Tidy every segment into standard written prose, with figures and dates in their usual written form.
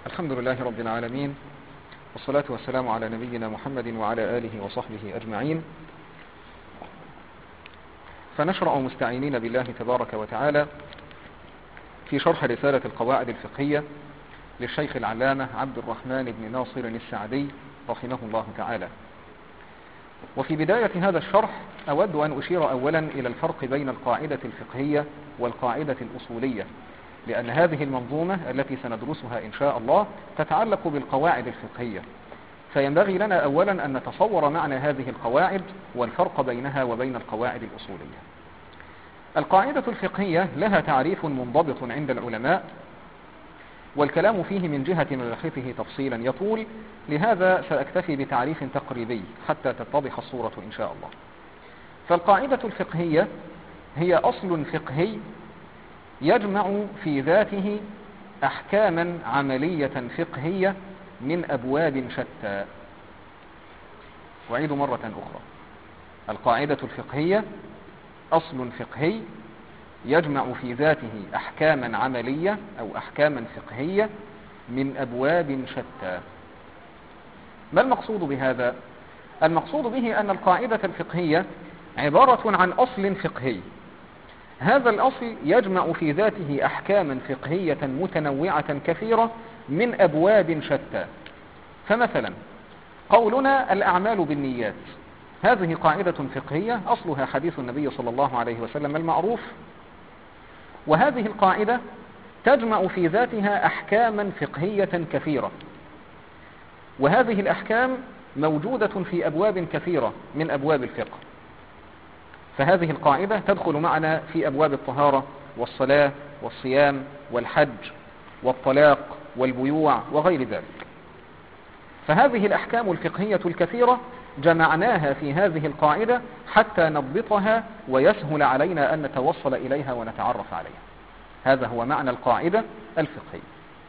الحمد لله رب العالمين، والصلاة والسلام على نبينا محمد وعلى آله وصحبه أجمعين. فنشرع مستعينين بالله تبارك وتعالى في شرح رسالة القواعد الفقهية للشيخ العلامة عبد الرحمن بن ناصر السعدي رحمه الله تعالى. وفي بداية هذا الشرح أود أن أشير أولا إلى الفرق بين القاعدة الفقهية والقاعدة الأصولية، لأن هذه المنظومة التي سندرسها إن شاء الله تتعلق بالقواعد الفقهية، فينبغي لنا أولا أن نتصور معنى هذه القواعد والفرق بينها وبين القواعد الأصولية. القاعدة الفقهية لها تعريف منضبط عند العلماء، والكلام فيه من جهة مباحثه تفصيلا يطول، لهذا سأكتفي بتعريف تقريبي حتى تتضح الصورة إن شاء الله. فالقاعدة الفقهية هي أصل فقهي يجمع في ذاته أحكاما عملية فقهية من أبواب شتى. أعيد مرة أخرى: القاعدة الفقهية أصل فقهي يجمع في ذاته أحكاما عملية أو أحكاما فقهية من أبواب شتى. ما المقصود بهذا؟ المقصود به أن القاعدة الفقهية عبارة عن أصل فقهي، هذا الأصل يجمع في ذاته أحكاما فقهية متنوعة كثيرة من أبواب شتى. فمثلا قولنا الأعمال بالنيات، هذه قاعدة فقهية أصلها حديث النبي صلى الله عليه وسلم المعروف، وهذه القاعدة تجمع في ذاتها أحكاما فقهية كثيرة، وهذه الأحكام موجودة في أبواب كثيرة من أبواب الفقه. فهذه القاعدة تدخل معنا في أبواب الطهارة والصلاة والصيام والحج والطلاق والبيوع وغير ذلك. فهذه الأحكام الفقهية الكثيرة جمعناها في هذه القاعدة حتى نضبطها ويسهل علينا أن نتوصل إليها ونتعرف عليها. هذا هو معنى القاعدة الفقهية.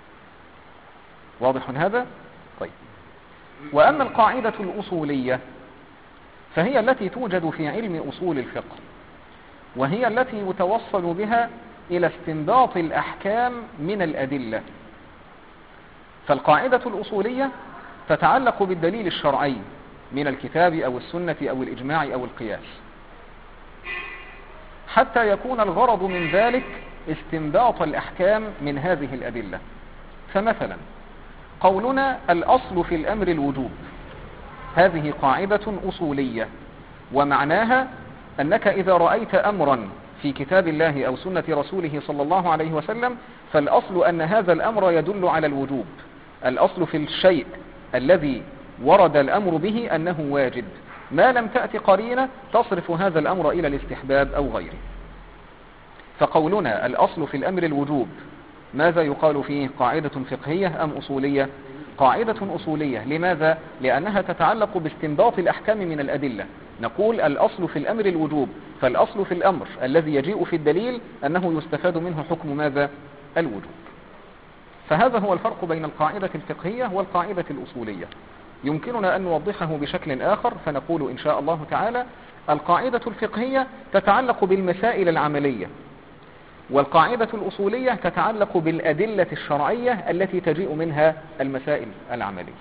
واضح هذا؟ طيب. وأما القاعدة الأصولية فهي التي توجد في علم أصول الفقه، وهي التي يتوصل بها إلى استنباط الأحكام من الأدلة. فالقاعدة الأصولية تتعلق بالدليل الشرعي من الكتاب أو السنة أو الإجماع أو القياس، حتى يكون الغرض من ذلك استنباط الأحكام من هذه الأدلة. فمثلا قولنا الأصل في الأمر الوجوب، هذه قاعدة أصولية، ومعناها أنك إذا رأيت أمرا في كتاب الله أو سنة رسوله صلى الله عليه وسلم فالأصل أن هذا الأمر يدل على الوجوب. الأصل في الشيء الذي ورد الأمر به أنه واجب، ما لم تأتي قرينة تصرف هذا الأمر إلى الاستحباب أو غيره. فقولنا الأصل في الأمر الوجوب، ماذا يقال فيه؟ قاعدة فقهية أم أصولية؟ قاعدة أصولية. لماذا؟ لأنها تتعلق باستنباط الأحكام من الأدلة. نقول الأصل في الأمر الوجوب، فالأصل في الأمر الذي يجيء في الدليل أنه يستفاد منه حكم ماذا؟ الوجوب. فهذا هو الفرق بين القاعدة الفقهية والقاعدة الأصولية. يمكننا أن نوضحه بشكل آخر، فنقول إن شاء الله تعالى القاعدة الفقهية تتعلق بالمسائل العملية، والقاعدة الأصولية تتعلق بالأدلة الشرعية التي تجيء منها المسائل العملية.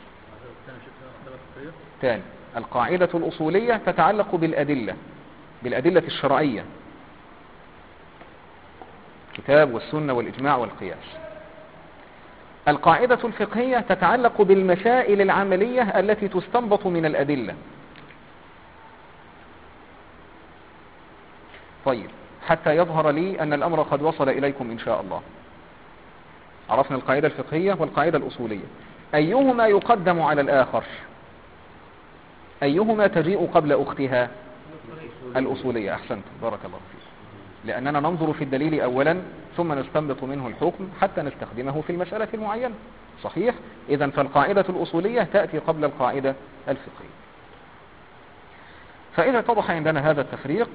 ثاني، القاعدة الأصولية تتعلق بالأدلة الشرعية، الكتاب والسنة والإجماع والقياس. القاعدة الفقهية تتعلق بالمسائل العملية التي تستنبط من الأدلة. طيب، حتى يظهر لي أن الأمر قد وصل إليكم إن شاء الله. عرفنا القاعدة الفقهية والقاعدة الأصولية، أيهما يقدم على الآخر؟ أيهما تجيء قبل أختها؟ الأصولية. أحسنت، بارك الله فيك. لأننا ننظر في الدليل أولا ثم نستنبط منه الحكم حتى نستخدمه في المسألة المعينة. صحيح؟ إذن فالقاعدة الأصولية تأتي قبل القاعدة الفقهية. فإذا اتضح عندنا هذا التفريق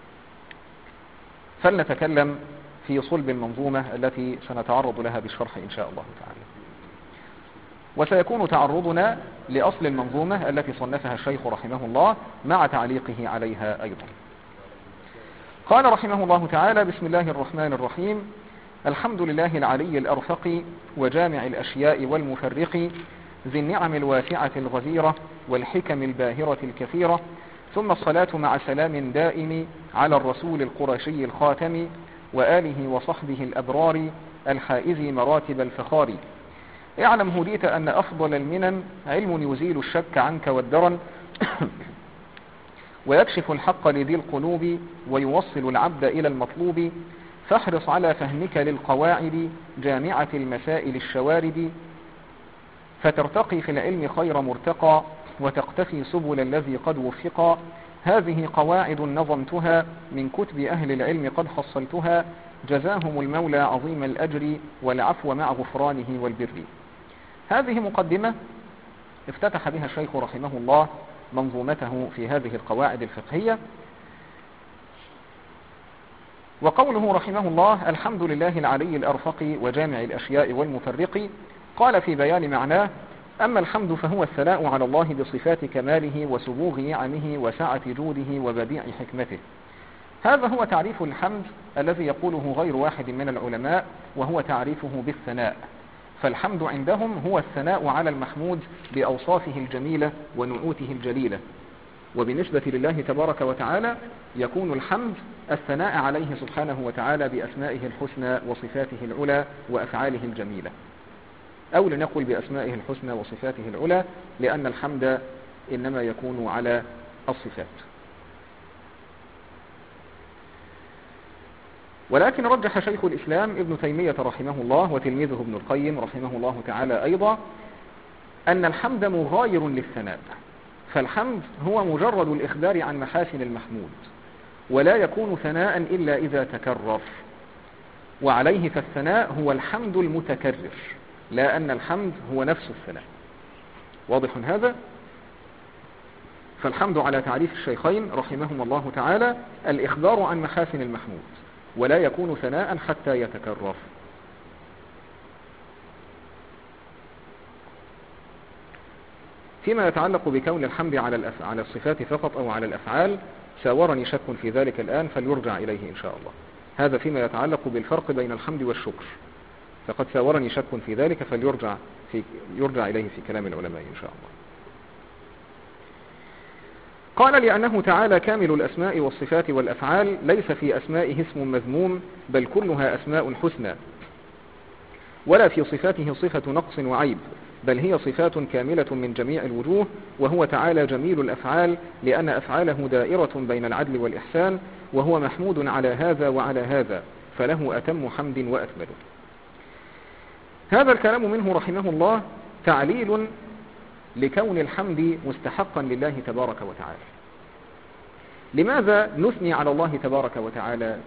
فلنتكلم في صلب المنظومة التي سنتعرض لها بالشرح إن شاء الله تعالى. وسيكون تعرضنا لأصل المنظومة التي صنفها الشيخ رحمه الله مع تعليقه عليها أيضا. قال رحمه الله تعالى: بسم الله الرحمن الرحيم. الحمد لله العلي الأرفق وجامع الأشياء والمفرق ذي النعم الواسعة الغزيرة والحكم الباهرة الكثيرة، ثم الصلاة مع سلام دائم على الرسول القرشي الخاتم وآله وصحبه الأبرار الحائز مراتب الفخار. اعلم هديت أن أفضل المنن علم يزيل الشك عنك والدرن ويكشف الحق لذي القلوب ويوصل العبد إلى المطلوب، فاحرص على فهمك للقواعد جامعة المسائل الشوارد، فترتقي في العلم خير مرتقى وتقتفي سبل الذي قد وفقا. هذه قواعد نظمتها من كتب أهل العلم قد حصلتها، جزاهم المولى عظيم الأجر والعفو مع غفرانه والبر. هذه مقدمة افتتح بها الشيخ رحمه الله منظومته في هذه القواعد الفقهية. وقوله رحمه الله الحمد لله العلي الأرفق وجامع الأشياء والمفرق، قال في بيان معناه: أما الحمد فهو الثناء على الله بصفات كماله وسبوغ نعمه وسعة جوده وبديع حكمته. هذا هو تعريف الحمد الذي يقوله غير واحد من العلماء، وهو تعريفه بالثناء. فالحمد عندهم هو الثناء على المحمود بأوصافه الجميلة ونعوته الجليلة. وبالنسبة لله تبارك وتعالى يكون الحمد الثناء عليه سبحانه وتعالى بأسمائه الحسنى وصفاته العلى وأفعاله الجميلة، أو لنقل بأسمائه الحسنى وصفاته العلى، لأن الحمد إنما يكون على الصفات. ولكن رجح شيخ الإسلام ابن تيمية رحمه الله وتلميذه ابن القيم رحمه الله تعالى أيضا أن الحمد مغاير للثناء، فالحمد هو مجرد الإخبار عن محاسن المحمود، ولا يكون ثناء إلا إذا تكرر، وعليه فالثناء هو الحمد المتكرر، لا أن الحمد هو نفس الثناء. واضح هذا؟ فالحمد على تعريف الشيخين رحمهم الله تعالى الإخبار عن محاسن المحمود، ولا يكون ثناء حتى يتكرر. فيما يتعلق بكون الحمد على الصفات فقط أو على الأفعال ساورني شك في ذلك الآن، فليرجع إليه إن شاء الله. هذا فيما يتعلق بالفرق بين الحمد والشكر، فقد ساورني شك في ذلك، يرجع إليه في كلام العلماء إن شاء الله. قال: لأنه تعالى كامل الأسماء والصفات والأفعال، ليس في أسمائه اسم مذموم، بل كلها أسماء حسنى، ولا في صفاته صفة نقص وعيب، بل هي صفات كاملة من جميع الوجوه. وهو تعالى جميل الأفعال، لأن أفعاله دائرة بين العدل والإحسان، وهو محمود على هذا وعلى هذا، فله أتم حمد وأكمله. هذا الكلام منه رحمه الله تعليل لكون الحمد مستحقا لله تبارك وتعالى. لماذا نثني على الله تبارك وتعالى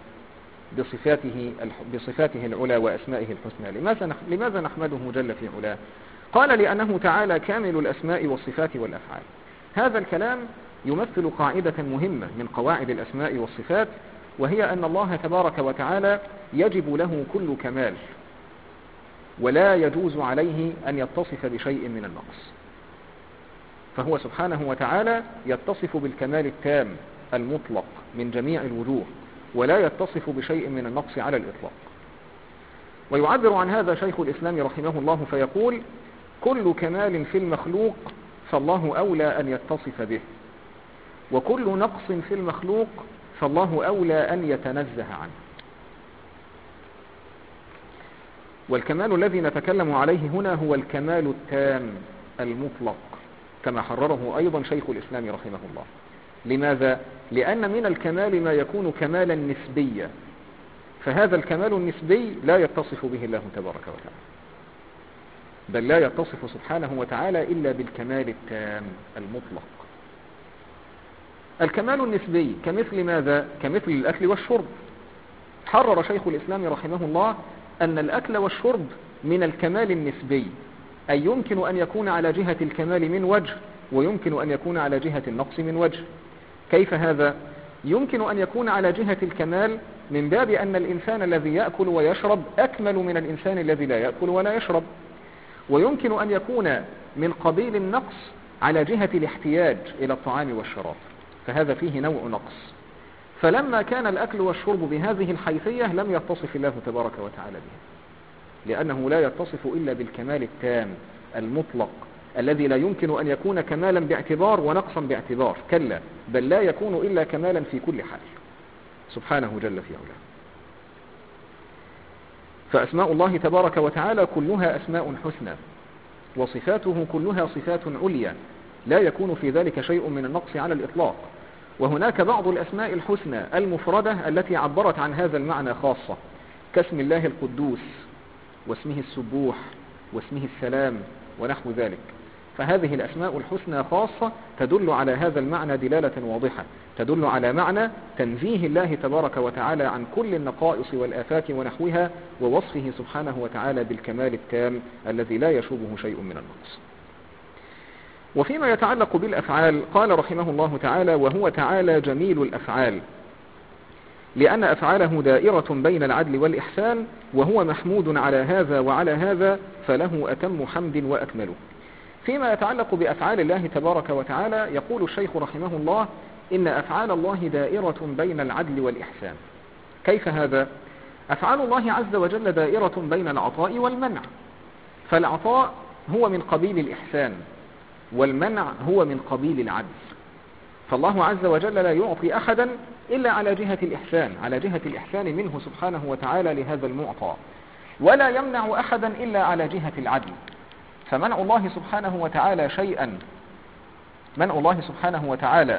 بصفاته العلى وأسمائه الحسنى؟ لماذا نحمده جل في علاه؟ قال: لأنه تعالى كامل الأسماء والصفات والأفعال. هذا الكلام يمثل قاعدة مهمة من قواعد الأسماء والصفات، وهي أن الله تبارك وتعالى يجب له كل كمال، ولا يجوز عليه أن يتصف بشيء من النقص. فهو سبحانه وتعالى يتصف بالكمال التام المطلق من جميع الوجوه، ولا يتصف بشيء من النقص على الإطلاق. ويعبر عن هذا شيخ الإسلام رحمه الله فيقول: كل كمال في المخلوق فالله أولى أن يتصف به، وكل نقص في المخلوق فالله أولى أن يتنزه عنه. والكمال الذي نتكلم عليه هنا هو الكمال التام المطلق، كما حرره أيضا شيخ الإسلام رحمه الله. لماذا؟ لأن من الكمال ما يكون كمالا نسبيا، فهذا الكمال النسبي لا يتصف به الله تبارك وتعالى، بل لا يتصف سبحانه وتعالى إلا بالكمال التام المطلق. الكمال النسبي كمثل ماذا؟ كمثل الأكل والشرب. حرر شيخ الإسلام رحمه الله أن الأكل والشرب من الكمال النسبي، أي يمكن أن يكون على جهة الكمال من وجه، ويمكن أن يكون على جهة النقص من وجه. كيف هذا؟ يمكن أن يكون على جهة الكمال من باب أن الإنسان الذي يأكل ويشرب أكمل من الإنسان الذي لا يأكل ولا يشرب، ويمكن أن يكون من قبيل النقص على جهة الاحتياج إلى الطعام والشراب، فهذا فيه نوع نقص. فلما كان الأكل والشرب بهذه الحيثية لم يتصف الله تبارك وتعالى بها، لأنه لا يتصف إلا بالكمال التام المطلق الذي لا يمكن أن يكون كمالا باعتبار ونقصا باعتبار، كلا، بل لا يكون إلا كمالا في كل حال سبحانه جل في علاه. فأسماء الله تبارك وتعالى كلها أسماء حسنى، وصفاته كلها صفات عليا لا يكون في ذلك شيء من النقص على الإطلاق. وهناك بعض الأسماء الحسنى المفردة التي عبرت عن هذا المعنى خاصة، كاسم الله القدوس واسمه السبوح واسمه السلام ونحو ذلك، فهذه الأسماء الحسنى خاصة تدل على هذا المعنى دلالة واضحة، تدل على معنى تنزيه الله تبارك وتعالى عن كل النقائص والآفات ونحوها، ووصفه سبحانه وتعالى بالكمال التام الذي لا يشوبه شيء من النقص. وفيما يتعلق بالأفعال قال رحمه الله تعالى: وهو تعالى جميل الأفعال، لأن أفعاله دائرة بين العدل والإحسان، وهو محمود على هذا وعلى هذا، فله أتم حمد وأكمله. فيما يتعلق بأفعال الله تبارك وتعالى يقول الشيخ رحمه الله: إن أفعال الله دائرة بين العدل والإحسان. كيف هذا؟ أفعال الله عز وجل دائرة بين العطاء والمنع، فالعطاء هو من قبيل الإحسان، والمنع هو من قبيل العدل. فالله عز وجل لا يعطي أحدا إلا على جهة الإحسان، على جهة الإحسان منه سبحانه وتعالى لهذا المعطى، ولا يمنع أحدا إلا على جهة العدل. فمنع الله سبحانه وتعالى شيئا، منع الله سبحانه وتعالى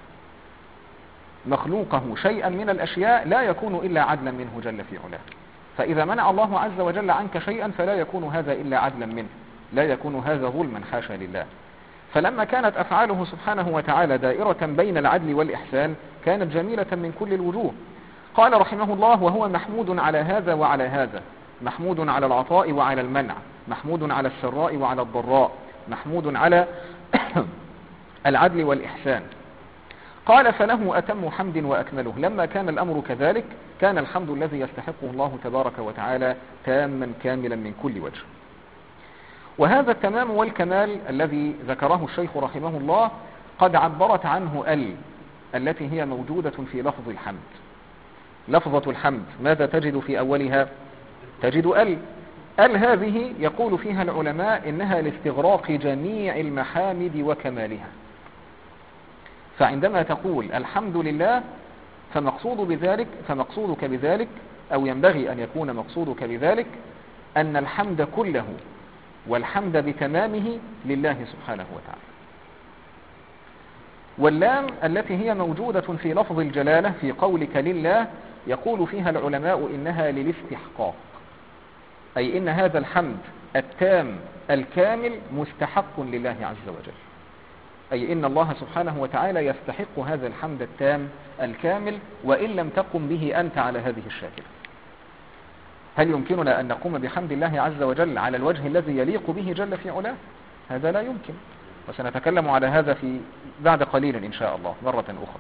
مخلوقه شيئا من الأشياء لا يكون إلا عدلا منه جل في علاه. فإذا منع الله عز وجل عنك شيئا فلا يكون هذا إلا عدلا منه، لا يكون هذا ظلما حاشا لله. فلما كانت أفعاله سبحانه وتعالى دائرة بين العدل والإحسان كانت جميلة من كل الوجوه. قال رحمه الله: وهو محمود على هذا وعلى هذا، محمود على العطاء وعلى المنع، محمود على السراء وعلى الضراء، محمود على العدل والإحسان. قال: فله أتم حمد وأكمله. لما كان الأمر كذلك كان الحمد الذي يستحقه الله تبارك وتعالى تاما كاملا من كل وجه. وهذا التمام والكمال الذي ذكره الشيخ رحمه الله قد عبرت عنه التي هي موجودة في لفظ الحمد. لفظة الحمد ماذا تجد في أولها؟ تجد هذه يقول فيها العلماء إنها لاستغراق جميع المحامد وكمالها. فعندما تقول الحمد لله فمقصودك بذلك، أو ينبغي أن يكون مقصودك بذلك، أن الحمد كله والحمد بتمامه لله سبحانه وتعالى. واللام التي هي موجودة في لفظ الجلالة في قولك لله يقول فيها العلماء إنها للاستحقاق، أي إن هذا الحمد التام الكامل مستحق لله عز وجل، أي إن الله سبحانه وتعالى يستحق هذا الحمد التام الكامل وإن لم تقم به أنت على هذه الشاكلة. هل يمكننا أن نقوم بحمد الله عز وجل على الوجه الذي يليق به جل في علاه؟ هذا لا يمكن، وسنتكلم على هذا في بعد قليل إن شاء الله مرة أخرى.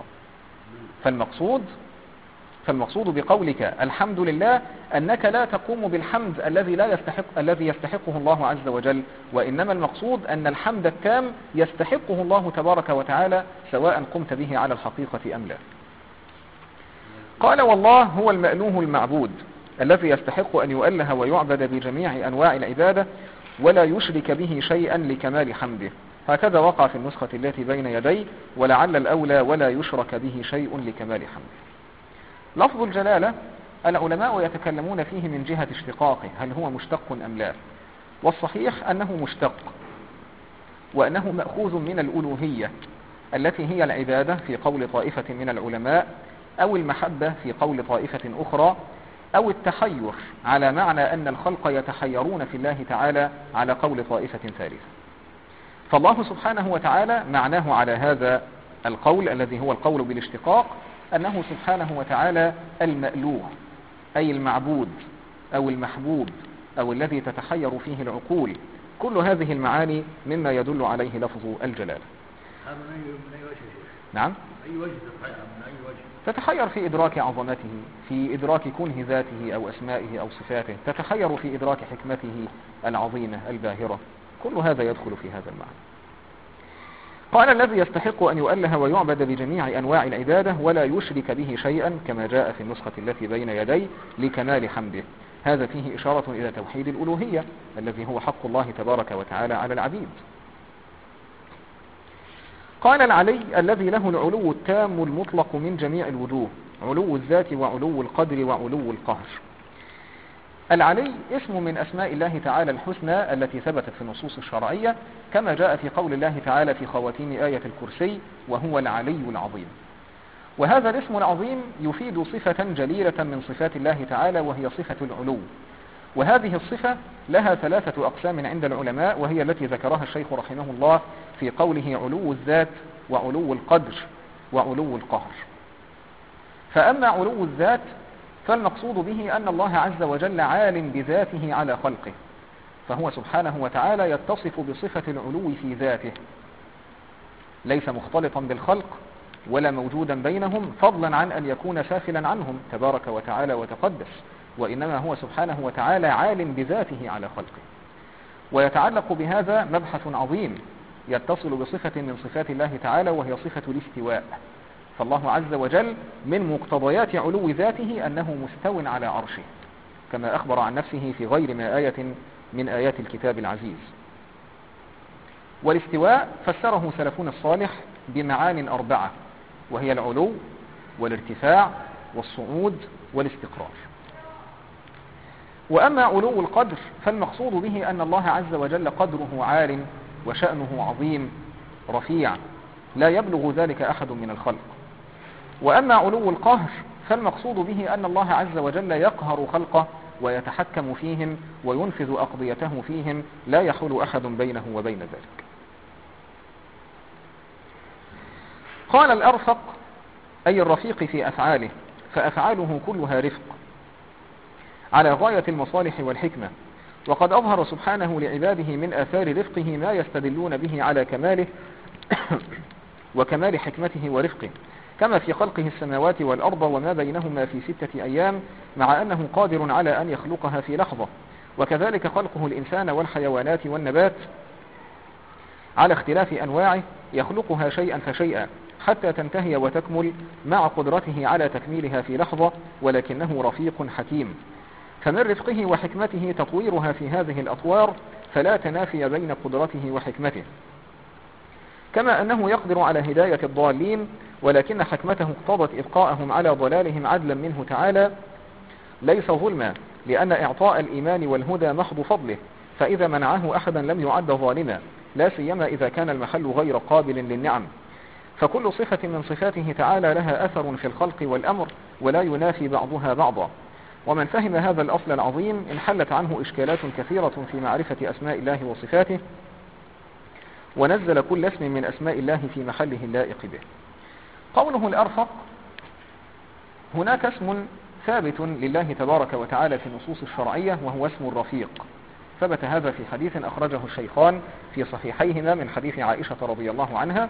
فالمقصود بقولك الحمد لله أنك لا تقوم بالحمد الذي يستحقه الله عز وجل، وإنما المقصود أن الحمد التام يستحقه الله تبارك وتعالى سواء قمت به على الحقيقة أم لا. قال: والله هو المألوه المعبود الذي يستحق أن يؤله ويعبد بجميع أنواع العبادة ولا يشرك به شيئا لكمال حمده. هكذا وقع في النسخة التي بين يدي: ولعل الأولى ولا يشرك به شيء لكمال حمده. لفظ الجلالة العلماء يتكلمون فيه من جهة اشتقاقه، هل هو مشتق أم لا؟ والصحيح أنه مشتق، وأنه مأخوذ من الألوهية التي هي العبادة في قول طائفة من العلماء، أو المحبة في قول طائفة أخرى، أو التحير على معنى أن الخلق يتحيرون في الله تعالى على قول طائفة ثالثة. فالله سبحانه وتعالى معناه على هذا القول الذي هو القول بالاشتقاق أنه سبحانه وتعالى المألوه، أي المعبود أو المحبوب أو الذي تتحير فيه العقول. كل هذه المعاني مما يدل عليه لفظ الجلالة. نعم، أي وجه تتحير؟ من أي وجه؟ تتحير في إدراك عظمته، في إدراك كنه ذاته أو أسمائه أو صفاته، تتحير في إدراك حكمته العظيمة الباهرة. كل هذا يدخل في هذا المعنى. قال الذي يستحق أن يؤله ويعبد بجميع أنواع العبادة ولا يشرك به شيئا كما جاء في النسخة التي بين يدي لكمال حمده. هذا فيه إشارة إلى توحيد الألوهية الذي هو حق الله تبارك وتعالى على العبيد. قال العلي الذي له العلو التام المطلق من جميع الوجوه، علو الذات وعلو القدر وعلو القهر. العلي اسم من أسماء الله تعالى الحسنى التي ثبتت في النصوص الشرعية كما جاء في قول الله تعالى في خواتيم آية الكرسي وهو العلي العظيم. وهذا الاسم العظيم يفيد صفة جليلة من صفات الله تعالى وهي صفة العلو. وهذه الصفة لها 3 أقسام عند العلماء وهي التي ذكرها الشيخ رحمه الله في قوله علو الذات وعلو القدر وعلو القهر. فأما علو الذات فالمقصود به أن الله عز وجل عال بذاته على خلقه، فهو سبحانه وتعالى يتصف بصفة العلو في ذاته، ليس مختلطا بالخلق ولا موجودا بينهم فضلا عن أن يكون سافلا عنهم تبارك وتعالى وتقدس، وإنما هو سبحانه وتعالى عال بذاته على خلقه. ويتعلق بهذا مبحث عظيم يتصل بصفة من صفات الله تعالى وهي صفة الاستواء. فالله عز وجل من مقتضيات علو ذاته أنه مستو على عرشه كما أخبر عن نفسه في غير ما آية من آيات الكتاب العزيز. والاستواء فسره سلفنا الصالح بمعان 4 وهي العلو والارتفاع والصعود والاستقرار. وأما علو القدر فالمقصود به أن الله عز وجل قدره عال وشأنه عظيم رفيع لا يبلغ ذلك أحد من الخلق. وأما علو القهر فالمقصود به أن الله عز وجل يقهر خلقه ويتحكم فيهم وينفذ أقضيته فيهم لا يحول أحد بينه وبين ذلك. قال الأرفق أي الرفيق في أفعاله، فأفعاله كلها رفق على غاية المصالح والحكمة، وقد أظهر سبحانه لعباده من آثار رفقه ما يستدلون به على كماله وكمال حكمته ورفقه، كما في خلقه السماوات والأرض وما بينهما في 6 أيام مع أنه قادر على أن يخلقها في لحظة، وكذلك خلقه الإنسان والحيوانات والنبات على اختلاف أنواعه يخلقها شيئا فشيئا حتى تنتهي وتكمل مع قدرته على تكميلها في لحظة، ولكنه رفيق حكيم. فمن رفقه وحكمته تطويرها في هذه الأطوار فلا تنافي بين قدرته وحكمته، كما أنه يقدر على هداية الضالين، ولكن حكمته اقتضت إبقاءهم على ضلالهم عدلا منه تعالى ليس ظلما، لأن إعطاء الإيمان والهدى محض فضله، فإذا منعه أحدا لم يعد ظالما، لا سيما إذا كان المحل غير قابل للنعم. فكل صفة من صفاته تعالى لها أثر في الخلق والأمر ولا ينافي بعضها بعضا. ومن فهم هذا الأصل العظيم انحلت عنه إشكالات كثيرة في معرفة أسماء الله وصفاته، ونزل كل اسم من أسماء الله في محله اللائق به. قوله الأرفق، هناك اسم ثابت لله تبارك وتعالى في النصوص الشرعية وهو اسم الرفيق، ثبت هذا في حديث أخرجه الشيخان في صحيحيهما من حديث عائشة رضي الله عنها،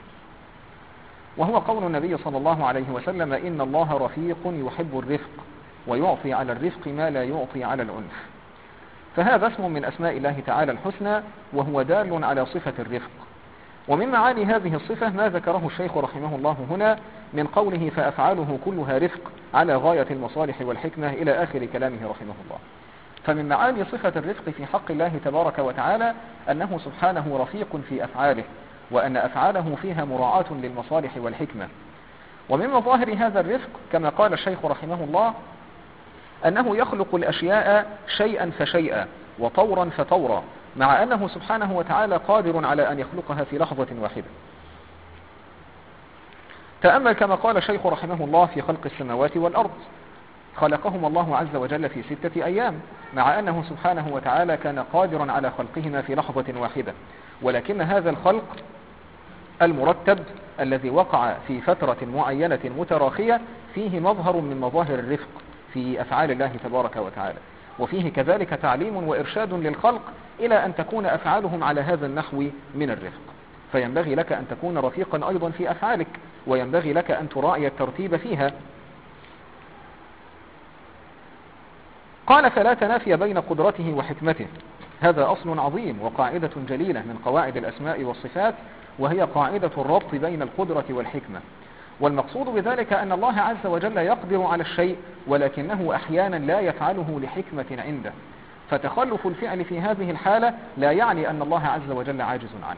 وهو قول النبي صلى الله عليه وسلم: إن الله رفيق يحب الرفق ويعطي على الرفق ما لا يعطي على العنف. فهذا اسم من أسماء الله تعالى الحسنى وهو دال على صفة الرفق. ومن معاني هذه الصفة ما ذكره الشيخ رحمه الله هنا من قوله فأفعاله كلها رفق على غاية المصالح والحكمة إلى آخر كلامه رحمه الله. فمن معاني صفة الرفق في حق الله تبارك وتعالى أنه سبحانه رفيق في أفعاله، وأن أفعاله فيها مراعاة للمصالح والحكمة. ومن مظاهر هذا الرفق كما قال الشيخ رحمه الله أنه يخلق الأشياء شيئا فشيئا وطورا فطورا، مع أنه سبحانه وتعالى قادر على أن يخلقها في لحظة واحدة. تأمل كما قال الشيخ رحمه الله في خلق السماوات والأرض، خلقهم الله عز وجل في 6 أيام، مع أنه سبحانه وتعالى كان قادرا على خلقهما في لحظة واحدة، ولكن هذا الخلق المرتب الذي وقع في فترة معينة متراخية فيه مظهر من مظاهر الرفق في أفعال الله تبارك وتعالى، وفيه كذلك تعليم وإرشاد للخلق إلى أن تكون أفعالهم على هذا النحو من الرفق. فينبغي لك أن تكون رفيقا أيضا في أفعالك، وينبغي لك أن تراعي الترتيب فيها. قال فلا تنافي بين قدرته وحكمته، هذا أصل عظيم وقاعدة جليلة من قواعد الأسماء والصفات، وهي قاعدة الربط بين القدرة والحكمة. والمقصود بذلك أن الله عز وجل يقدر على الشيء، ولكنه أحيانا لا يفعله لحكمة عنده، فتخلف الفعل في هذه الحالة لا يعني أن الله عز وجل عاجز عنه،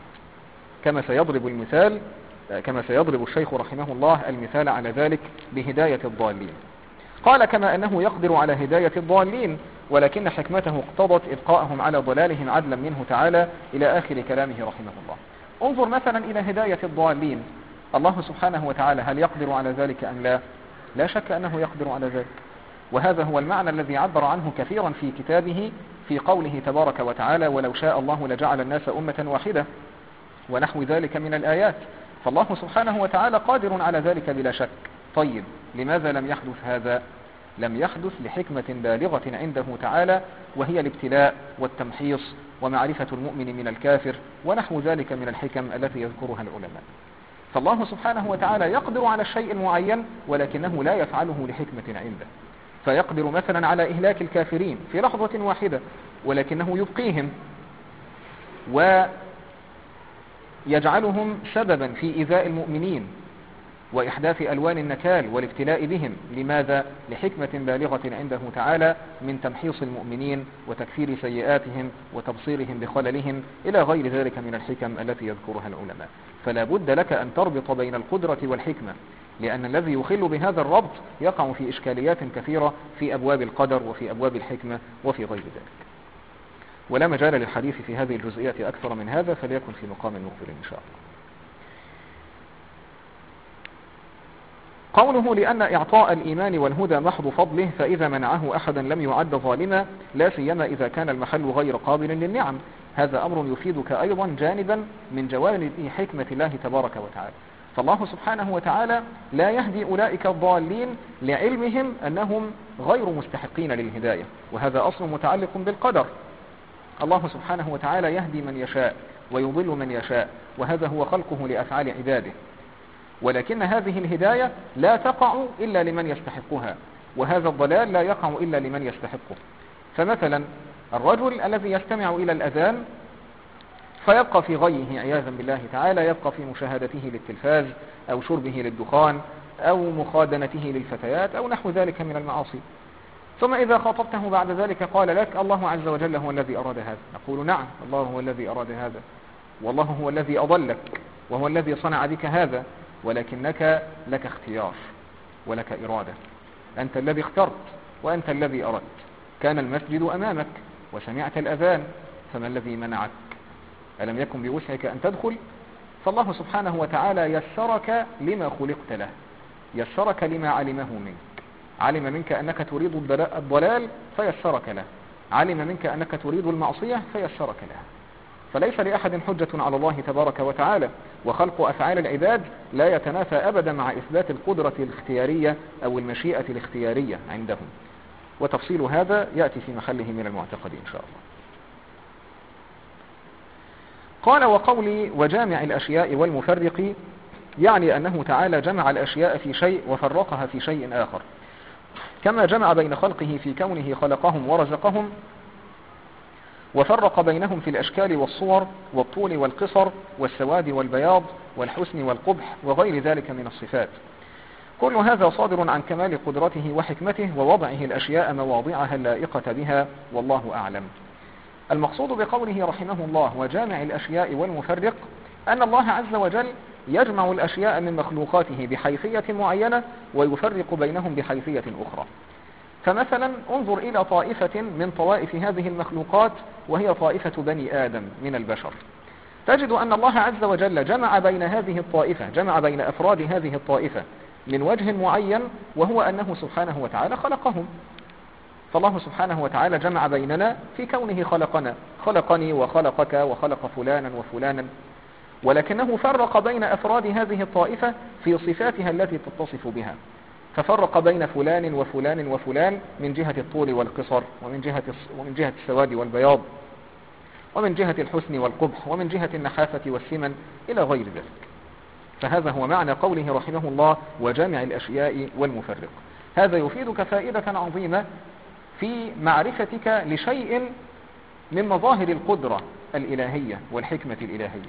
كما سيضرب الشيخ رحمه الله المثال على ذلك بهداية الضالين. قال: كما أنه يقدر على هداية الضالين، ولكن حكمته اقتضت إبقاءهم على ضلالهم عدلا منه تعالى، إلى آخر كلامه رحمه الله. انظر مثلا إلى هداية الضالين، الله سبحانه وتعالى هل يقدر على ذلك أم لا؟ لا شك أنه يقدر على ذلك، وهذا هو المعنى الذي عبر عنه كثيرا في كتابه في قوله تبارك وتعالى: ولو شاء الله لجعل الناس أمة واحدة، ونحو ذلك من الآيات. فالله سبحانه وتعالى قادر على ذلك بلا شك. طيب، لماذا لم يحدث هذا؟ لم يحدث لحكمة بالغة عنده تعالى، وهي الابتلاء والتمحيص ومعرفة المؤمن من الكافر ونحو ذلك من الحكم التي يذكرها العلماء. فالله سبحانه وتعالى يقدر على الشيء المعين، ولكنه لا يفعله لحكمة عنده. فيقدر مثلا على إهلاك الكافرين في لحظة واحدة، ولكنه يبقيهم ويجعلهم سببا في إيذاء المؤمنين وإحداث ألوان النكال والابتلاء بهم. لماذا؟ لحكمة بالغة عنده تعالى من تمحيص المؤمنين وتكفير سيئاتهم وتبصيرهم بخللهم إلى غير ذلك من الحكم التي يذكرها العلماء. فلا بد لك أن تربط بين القدرة والحكمة، لأن الذي يخل بهذا الربط يقع في إشكاليات كثيرة في أبواب القدر وفي أبواب الحكمة وفي غير ذلك. ولا مجال للحديث في هذه الجزئيات أكثر من هذا، فليكن في مقام مقبل إن شاء الله. قوله: لأن إعطاء الإيمان والهدى محض فضله، فإذا منعه أحدا لم يعد ظالما، لا سيما إذا كان المحل غير قابل للنعم. هذا أمر يفيدك أيضا جانبا من جوانب حكمة الله تبارك وتعالى. فالله سبحانه وتعالى لا يهدي أولئك الضالين لعلمهم أنهم غير مستحقين للهداية، وهذا أصل متعلق بالقدر. الله سبحانه وتعالى يهدي من يشاء ويضل من يشاء، وهذا هو خلقه لأفعال عباده، ولكن هذه الهداية لا تقع إلا لمن يستحقها، وهذا الضلال لا يقع إلا لمن يستحقه. فمثلا الرجل الذي يستمع إلى الأذان فيبقى في غيه عياذا بالله تعالى، يبقى في مشاهدته للتلفاز أو شربه للدخان أو مخادنته للفتيات أو نحو ذلك من المعاصي. ثم إذا خاطبته بعد ذلك قال لك: الله عز وجل هو الذي أراد هذا. نقول: نعم، الله هو الذي أراد هذا، والله هو الذي أضلك، وهو الذي صنع بك هذا، ولكنك لك اختيار ولك إرادة. أنت الذي اخترت وأنت الذي أردت. كان المسجد أمامك وسمعت الأذان، فما الذي منعك؟ ألم يكن بوسعك أن تدخل؟ فالله سبحانه وتعالى يسرك لما خلقت له، يسرك لما علمه منك. علم منك أنك تريد الضلال فيسرك له، علم منك أنك تريد المعصية فيسرك لها. فليس لأحد حجة على الله تبارك وتعالى، وخلق أفعال العباد لا يتنافى أبدا مع إثبات القدرة الاختيارية أو المشيئة الاختيارية عندهم، وتفصيل هذا يأتي في محله من المعتقد إن شاء الله. قال: وقولي وجامع الأشياء والمفرق، يعني أنه تعالى جمع الأشياء في شيء وفرقها في شيء آخر، كما جمع بين خلقه في كونه خلقهم ورزقهم، وفرق بينهم في الأشكال والصور والطول والقصر والسواد والبياض والحسن والقبح وغير ذلك من الصفات. كل هذا صادر عن كمال قدرته وحكمته ووضعه الأشياء مواضعها اللائقة بها، والله أعلم. المقصود بقوله رحمه الله وجامع الأشياء والمفرق أن الله عز وجل يجمع الأشياء من مخلوقاته بحيثية معينة ويفرق بينهم بحيثية أخرى. فمثلا انظر إلى طائفة من طوائف هذه المخلوقات، وهي طائفة بني آدم من البشر، تجد أن الله عز وجل جمع بين هذه الطائفة، جمع بين أفراد هذه الطائفة من وجه معين، وهو أنه سبحانه وتعالى خلقهم. فالله سبحانه وتعالى جمع بيننا في كونه خلقنا، خلقني وخلقك وخلق فلانا وفلانا، ولكنه فرق بين أفراد هذه الطائفة في صفاتها التي تتصف بها، ففرق بين فلان وفلان وفلان من جهة الطول والقصر، ومن جهة السواد والبياض، ومن جهة الحسن والقبح، ومن جهة النحافة والسمن إلى غير ذلك. فهذا هو معنى قوله رحمه الله وجامع الأشياء والمفرق. هذا يفيدك فائدة عظيمة في معرفتك لشيء من مظاهر القدرة الإلهية والحكمة الإلهية.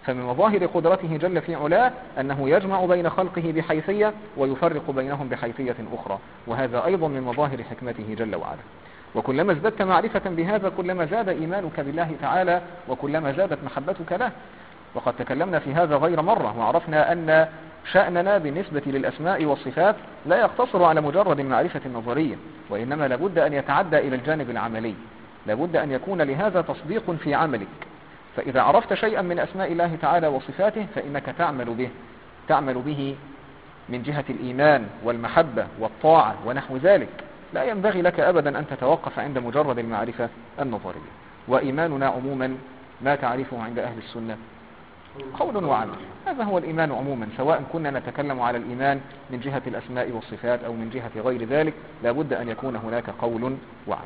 فمن مظاهر قدرته جل في علاه أنه يجمع بين خلقه بحيثية ويفرق بينهم بحيثية أخرى، وهذا أيضا من مظاهر حكمته جل وعلا. وكلما ازددت معرفة بهذا كلما زاد إيمانك بالله تعالى، وكلما زادت محبتك له. وقد تكلمنا في هذا غير مرة، وعرفنا أن شأننا بالنسبة للأسماء والصفات لا يقتصر على مجرد المعرفة النظرية، وإنما لابد أن يتعدى إلى الجانب العملي، لابد أن يكون لهذا تصديق في عملك. فإذا عرفت شيئا من أسماء الله تعالى وصفاته فإنك تعمل به من جهة الإيمان والمحبة والطاعة ونحو ذلك. لا ينبغي لك أبدا أن تتوقف عند مجرد المعرفة النظرية. وإيماننا عموما ما تعرفه عند أهل السنة قول وعمل، هذا هو الإيمان عموما، سواء كنا نتكلم على الإيمان من جهة الأسماء والصفات أو من جهة غير ذلك، لابد أن يكون هناك قول وعمل.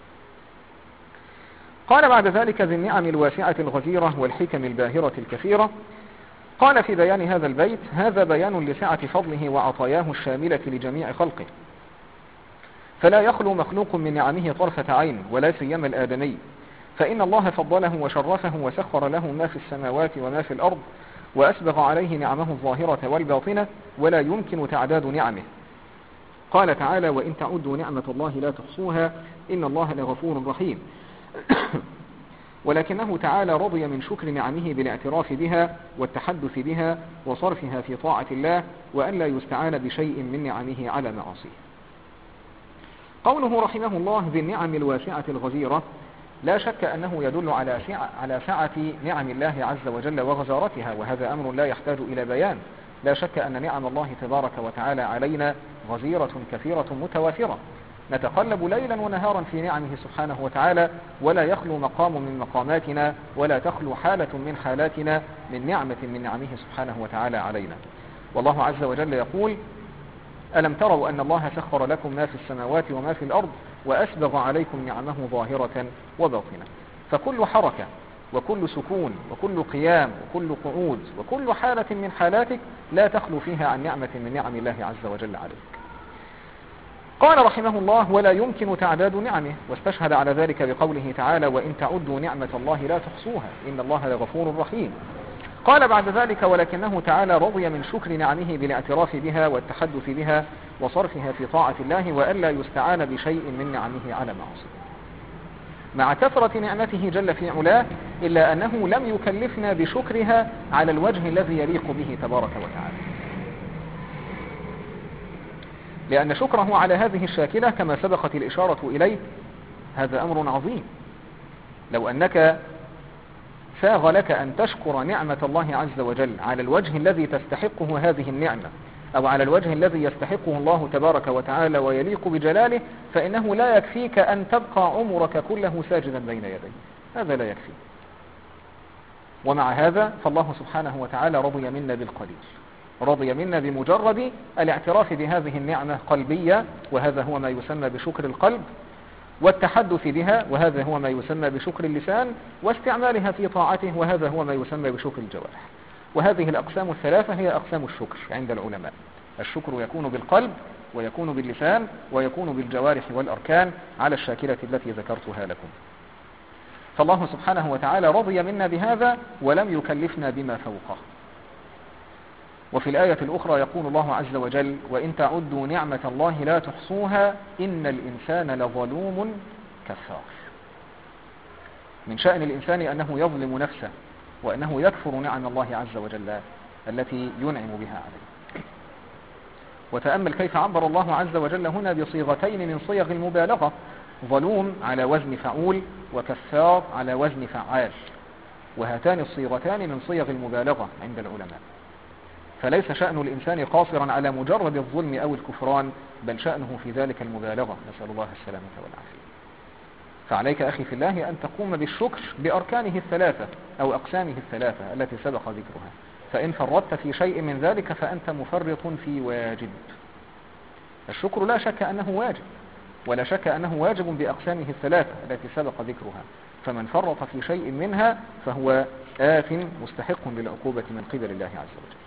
قال بعد ذلك ذي النعم الواسعة الغزيرة والحكم الباهرة الكثيرة. قال في بيان هذا البيت: هذا بيان لسعة فضله وعطاياه الشاملة لجميع خلقه، فلا يخلو مخلوق من نعمه طرفة عين، ولا سيما الآدمي، فإن الله فضله وشرفه وسخر له ما في السماوات وما في الأرض، وأسبغ عليه نعمه الظاهرة والباطنة، ولا يمكن تعداد نعمه. قال تعالى: وإن تعدوا نعمة الله لا تحصوها إن الله لغفور رحيم. ولكنه تعالى رضي من شكر نعمه بالاعتراف بها والتحدث بها وصرفها في طاعة الله، وأن لا يستعان بشيء من نعمه على معاصيه. قوله رحمه الله ذي النعم الواسعة الغزيرة، لا شك أنه يدل على سعة نعم الله عز وجل وغزارتها، وهذا أمر لا يحتاج إلى بيان. لا شك أن نعم الله تبارك وتعالى علينا غزيرة كثيرة متوافرة، نتقلب ليلا ونهارا في نعمه سبحانه وتعالى، ولا يخلو مقام من مقاماتنا ولا تخلو حالة من حالاتنا من نعمة من نعمه سبحانه وتعالى علينا. والله عز وجل يقول: ألم تروا أن الله سخر لكم ما في السماوات وما في الأرض وأسبغ عليكم نعمه ظاهرة وباطنة. فكل حركة وكل سكون وكل قيام وكل قعود وكل حالة من حالاتك لا تخلو فيها عن نعمة من نعم الله عز وجل عليك. قال رحمه الله: ولا يمكن تعداد نعمه، واستشهد على ذلك بقوله تعالى: وإن تعدوا نعمة الله لا تحصوها إن الله لغفور رحيم. قال بعد ذلك: ولكنه تعالى رضي من شكر نعمه بالاعتراف بها والتحدث بها وصرفها في طاعة الله، وألا يستعان بشيء من نعمه على معصيه. مع كثرة نعمته جل في علاه، إلا أنه لم يكلفنا بشكرها على الوجه الذي يليق به تبارك وتعالى، لأن شكره على هذه الشاكلة كما سبقت الإشارة إليه هذا أمر عظيم. لو أنك ساغ لك أن تشكر نعمة الله عز وجل على الوجه الذي تستحقه هذه النعمة، أو على الوجه الذي يستحقه الله تبارك وتعالى ويليق بجلاله، فإنه لا يكفيك أن تبقى عمرك كله ساجدا بين يديه، هذا لا يكفي. ومع هذا فالله سبحانه وتعالى رضي منا بالقليل، رضي منا بمجرد الاعتراف بهذه النعمة قلبية، وهذا هو ما يسمى بشكر القلب، والتحدث بها، وهذا هو ما يسمى بشكر اللسان، واستعمالها في طاعته، وهذا هو ما يسمى بشكر الجوارح. وهذه الأقسام الثلاثة هي أقسام الشكر عند العلماء. الشكر يكون بالقلب، ويكون باللسان، ويكون بالجوارح والأركان على الشاكلة التي ذكرتها لكم. فالله سبحانه وتعالى رضي منا بهذا ولم يكلفنا بما فوقه. وفي الآية الأخرى يقول الله عز وجل: وإن تعدوا نعمة الله لا تحصوها إن الإنسان لظلوم كفار. من شأن الإنسان أنه يظلم نفسه، وأنه يكفر نعم الله عز وجل التي ينعم بها عليه. وتأمل كيف عبر الله عز وجل هنا بصيغتين من صيغ المبالغة: ظلوم على وزن فعول، وكفار على وزن فعال، وهاتان الصيغتان من صيغ المبالغة عند العلماء. فليس شأن الإنسان قاصرا على مجرد الظلم أو الكفران، بل شأنه في ذلك المبالغة، نسأل الله السلامة والعافية. فعليك أخي في الله أن تقوم بالشكر بأركانه الثلاثة أو أقسامه الثلاثة التي سبق ذكرها، فإن فرطت في شيء من ذلك فأنت مفرط في واجب. الشكر لا شك أنه واجب، ولا شك أنه واجب بأقسامه الثلاثة التي سبق ذكرها، فمن فرط في شيء منها فهو آثم مستحق للعقوبة من قبل الله عز وجل.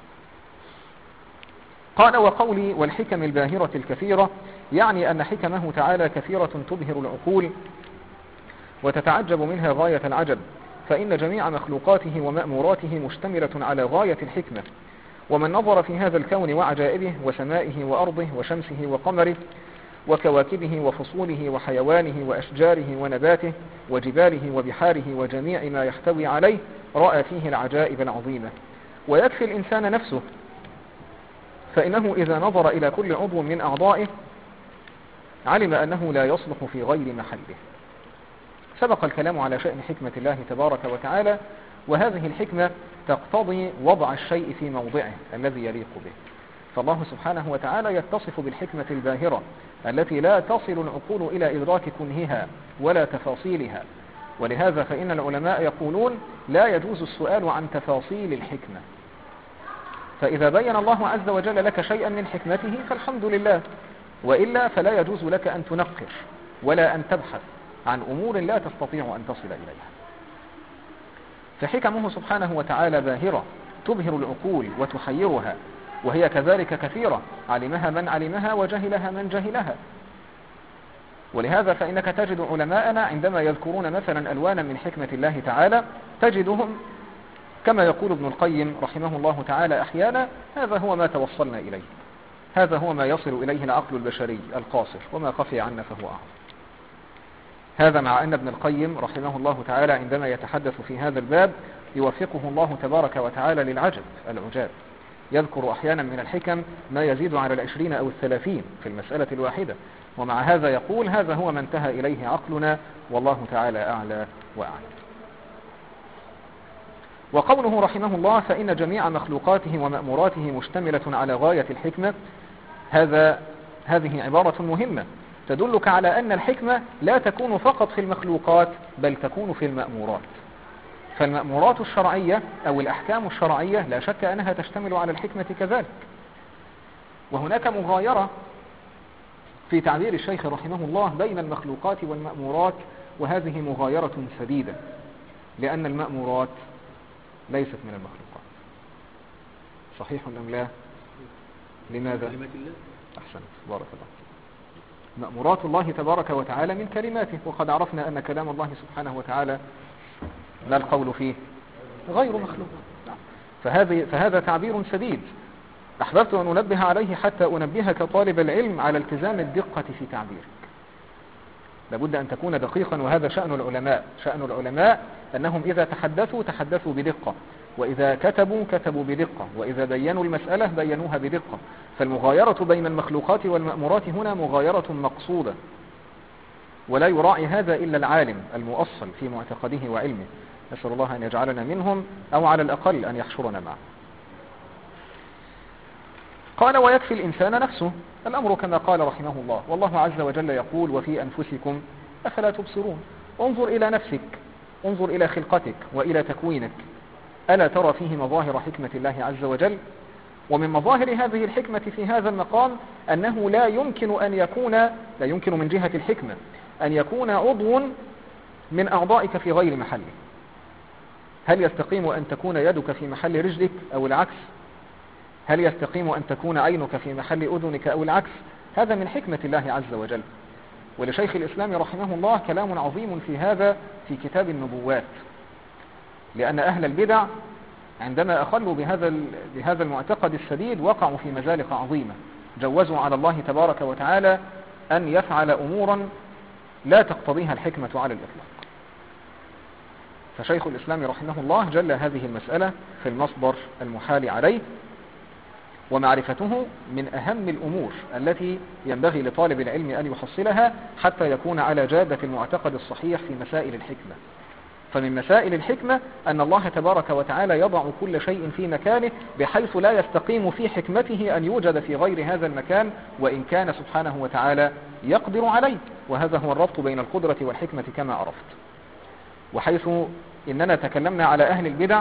قال: وقولي والحكم الباهرة الكثيرة، يعني أن حكمه تعالى كثيرة تبهر العقول وتتعجب منها غاية العجب، فإن جميع مخلوقاته ومأموراته مشتملة على غاية الحكمة. ومن نظر في هذا الكون وعجائبه وسمائه وأرضه وشمسه وقمره وكواكبه وفصوله وحيوانه وأشجاره ونباته وجباله وبحاره وجميع ما يحتوي عليه رأى فيه العجائب العظيمة. ويكفي الإنسان نفسه، فإنه إذا نظر إلى كل عضو من أعضائه علم أنه لا يصلح في غير محله. سبق الكلام على شأن حكمة الله تبارك وتعالى، وهذه الحكمة تقتضي وضع الشيء في موضعه الذي يليق به. فالله سبحانه وتعالى يتصف بالحكمة الباهرة التي لا تصل العقول إلى إدراك كنهها ولا تفاصيلها. ولهذا فإن العلماء يقولون لا يجوز السؤال عن تفاصيل الحكمة، فإذا بين الله عز وجل لك شيئا من حكمته فالحمد لله، وإلا فلا يجوز لك أن تنقش ولا أن تبحث عن أمور لا تستطيع أن تصل إليها. فحكمه سبحانه وتعالى باهرة تبهر العقول وتحيرها، وهي كذلك كثيرة علمها من علمها وجهلها من جهلها. ولهذا فإنك تجد علماءنا عندما يذكرون مثلا ألوانا من حكمة الله تعالى تجدهم كما يقول ابن القيم رحمه الله تعالى أحيانا: هذا هو ما توصلنا إليه، هذا هو ما يصل إليه العقل البشري القاصر، وما خفي عنا فهو أعظم. هذا مع أن ابن القيم رحمه الله تعالى عندما يتحدث في هذا الباب يوفقه الله تبارك وتعالى للعجب العجاب، يذكر أحيانا من الحكم ما يزيد على 20 أو 30 في المسألة الواحدة، ومع هذا يقول: هذا هو ما انتهى إليه عقلنا، والله تعالى أعلى وأعلى. وقوله رحمه الله: فإن جميع مخلوقاته ومأموراته مشتملة على غاية الحكمة، هذه عبارة مهمة تدلك على أن الحكمة لا تكون فقط في المخلوقات بل تكون في المأمورات. فالمأمورات الشرعية أو الأحكام الشرعية لا شك أنها تشتمل على الحكمة كذلك. وهناك مغايرة في تعبير الشيخ رحمه الله بين المخلوقات والمأمورات، وهذه مغايرة سديدة، لأن المأمورات ليست من المخلوقات. صحيح أم لا؟ لماذا؟ أحسنت، بارك الله. مأمورات الله تبارك وتعالى من كلماته، وقد عرفنا أن كلام الله سبحانه وتعالى لا القول فيه غير مخلوق. فهذا تعبير سديد أحببت أن أنبه عليه حتى أنبهك طالب العلم على التزام الدقة في تعبيرك. لابد أن تكون دقيقا، وهذا شأن العلماء. شأن العلماء أنهم إذا تحدثوا بدقة، وإذا كتبوا بدقة، وإذا بينوا المسألة بينوها بدقة. فالمغايرة بين المخلوقات والمأمورات هنا مغايرة مقصودة، ولا يراعي هذا إلا العالم المؤصل في معتقده وعلمه. نسأل الله أن يجعلنا منهم، أو على الأقل أن يحشرنا معه. قال: ويكفي الإنسان نفسه. الأمر كما قال رحمه الله، والله عز وجل يقول: وفي أنفسكم أفلا تبصرون. انظر إلى نفسك، انظر إلى خلقتك وإلى تكوينك، ألا ترى فيه مظاهر حكمة الله عز وجل؟ ومن مظاهر هذه الحكمة في هذا المقام أنه لا يمكن من جهة الحكمة أن يكون عضو من أعضائك في غير محله. هل يستقيم أن تكون يدك في محل رجلك أو العكس؟ هل يستقيم أن تكون عينك في محل أذنك أو العكس؟ هذا من حكمة الله عز وجل. ولشيخ الإسلام رحمه الله كلام عظيم في هذا في كتاب النبوات، لأن أهل البدع عندما أخلوا بهذا المعتقد السديد وقعوا في مزالق عظيمة، جوزوا على الله تبارك وتعالى أن يفعل أمورا لا تقتضيها الحكمة على الإطلاق. فشيخ الإسلام رحمه الله جل هذه المسألة في المصدر المحال عليه، ومعرفته من أهم الأمور التي ينبغي لطالب العلم أن يحصلها حتى يكون على جادة المعتقد الصحيح في مسائل الحكمة. فمن مسائل الحكمة أن الله تبارك وتعالى يضع كل شيء في مكانه، بحيث لا يستقيم في حكمته أن يوجد في غير هذا المكان، وإن كان سبحانه وتعالى يقدر عليه. وهذا هو الربط بين القدرة والحكمة كما عرفت. وحيث إننا تكلمنا على أهل البدع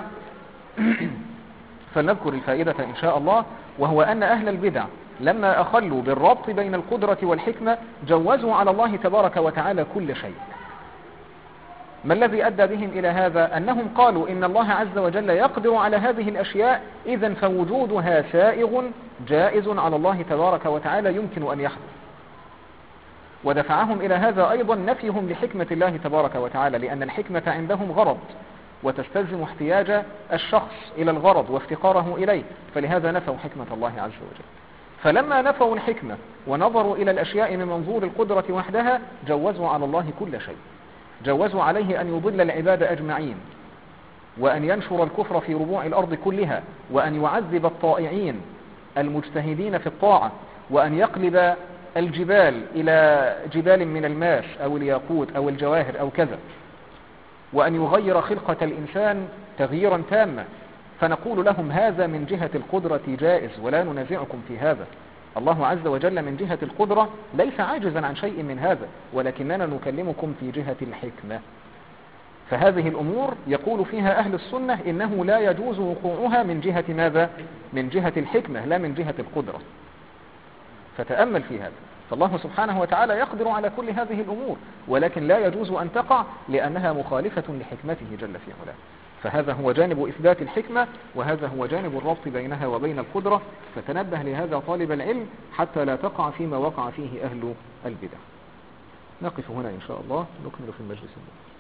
فلنذكر الفائدة إن شاء الله، وهو أن أهل البدع لما أخلوا بالربط بين القدرة والحكمة جوزوا على الله تبارك وتعالى كل شيء. ما الذي أدى بهم إلى هذا؟ أنهم قالوا إن الله عز وجل يقدر على هذه الأشياء، إذن فوجودها سائغ جائز على الله تبارك وتعالى يمكن أن يحدث. ودفعهم إلى هذا أيضا نفيهم لحكمة الله تبارك وتعالى، لأن الحكمة عندهم غرض، وتستلزم احتياج الشخص إلى الغرض وافتقاره إليه، فلهذا نفوا حكمة الله عز وجل. فلما نفوا الحكمة ونظروا إلى الأشياء من منظور القدرة وحدها جوزوا على الله كل شيء، جوزوا عليه أن يضل العباد أجمعين، وأن ينشر الكفر في ربوع الأرض كلها، وأن يعذب الطائعين المجتهدين في الطاعة، وأن يقلب الجبال إلى جبال من الماش أو الياقوت أو الجواهر أو كذا، وأن يغير خلقة الإنسان تغييرا تاما. فنقول لهم هذا من جهة القدرة جائز ولا ننازعكم في هذا. الله عز وجل من جهة القدرة ليس عاجزا عن شيء من هذا، ولكننا نكلمكم في جهة الحكمة. فهذه الأمور يقول فيها أهل السنة إنه لا يجوز وقوعها من جهة ماذا؟ من جهة الحكمة لا من جهة القدرة. فتأمل في هذا. فالله سبحانه وتعالى يقدر على كل هذه الأمور، ولكن لا يجوز أن تقع لأنها مخالفة لحكمته جل في علاه. فهذا هو جانب إثبات الحكمة، وهذا هو جانب الربط بينها وبين القدرة. فتنبه لهذا طالب العلم حتى لا تقع فيما وقع فيه أهل البدع. نقف هنا إن شاء الله، نكمل في المجلس الآخر.